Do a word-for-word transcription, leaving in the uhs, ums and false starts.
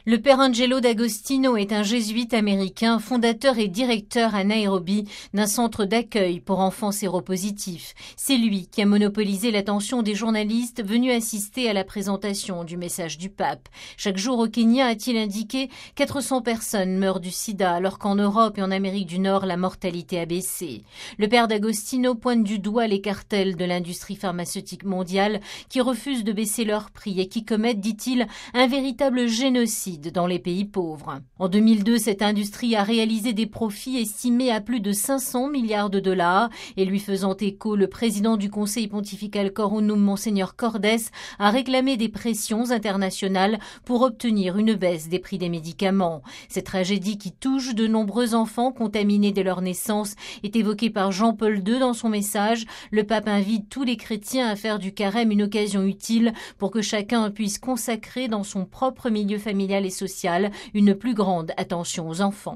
Le père Angelo D'Agostino est un jésuite américain, fondateur et directeur à Nairobi d'un centre d'accueil pour enfants séropositifs. C'est lui qui a monopolisé l'attention des journalistes venus assister à la présentation du message du pape. Chaque jour au Kenya, a-t-il indiqué, quatre cents personnes meurent du sida, alors qu'en Europe et en Amérique du Nord, la mortalité a baissé. Le père D'Agostino pointe du doigt les cartels de l'industrie pharmaceutique mondiale qui refusent de baisser leurs prix et qui commettent, dit-il, un véritable génocide dans les pays pauvres. En deux mille deux, cette industrie a réalisé des profits estimés à plus de cinq cents milliards de dollars et lui faisant écho, le président du Conseil pontifical Coronum, Monseigneur Cordes, a réclamé des pressions internationales pour obtenir une baisse des prix des médicaments. Cette tragédie qui touche de nombreux enfants contaminés dès leur naissance est évoquée par Jean-Paul deux dans son message. Le pape invite tous les chrétiens à faire du carême une occasion utile pour que chacun puisse consacrer dans son propre milieu familial et social une plus grande attention aux enfants.